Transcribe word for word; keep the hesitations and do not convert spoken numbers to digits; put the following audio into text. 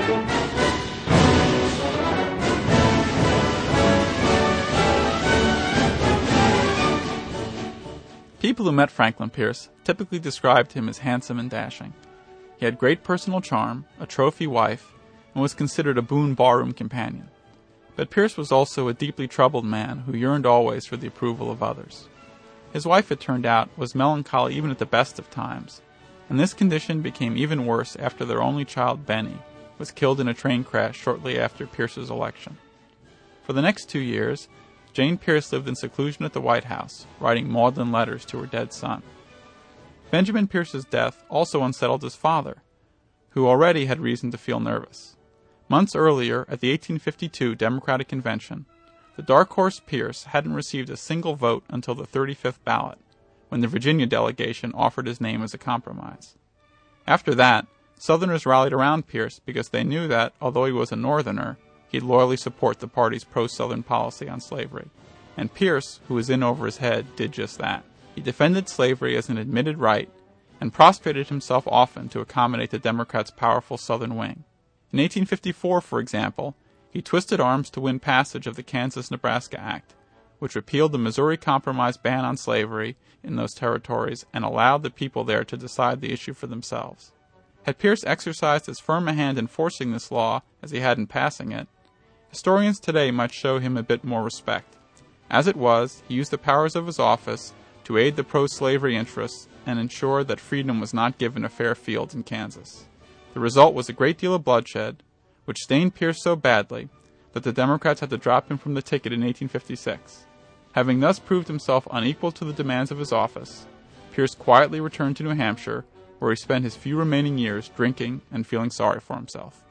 People who met Franklin Pierce typically described him as handsome and dashing. He had great personal charm, a trophy wife, and was considered a boon barroom companion. But Pierce was also a deeply troubled man who yearned always for the approval of others. His wife, it turned out, was melancholy even at the best of times, and this condition became even worse after their only child, Benny, was killed in a train crash shortly after Pierce's election. For the next two years, Jane Pierce lived in seclusion at the White House, writing maudlin letters to her dead son. Benjamin Pierce's death also unsettled his father, who already had reason to feel nervous. Months earlier, at the eighteen fifty-two Democratic Convention, the dark horse Pierce hadn't received a single vote until the thirty-fifth ballot, when the Virginia delegation offered his name as a compromise. After that, Southerners rallied around Pierce because they knew that, although he was a Northerner, he'd loyally support the party's pro-Southern policy on slavery. And Pierce, who was in over his head, did just that. He defended slavery as an admitted right, and prostrated himself often to accommodate the Democrats' powerful Southern wing. In eighteen fifty-four, for example, he twisted arms to win passage of the Kansas-Nebraska Act, which repealed the Missouri Compromise ban on slavery in those territories and allowed the people there to decide the issue for themselves. Had Pierce exercised as firm a hand in forcing this law as he had in passing it, historians today might show him a bit more respect. As it was, he used the powers of his office to aid the pro-slavery interests and ensure that freedom was not given a fair field in Kansas. The result was a great deal of bloodshed, which stained Pierce so badly that the Democrats had to drop him from the ticket in eighteen fifty-six. Having thus proved himself unequal to the demands of his office, Pierce quietly returned to New Hampshire, where he spent his few remaining years drinking and feeling sorry for himself.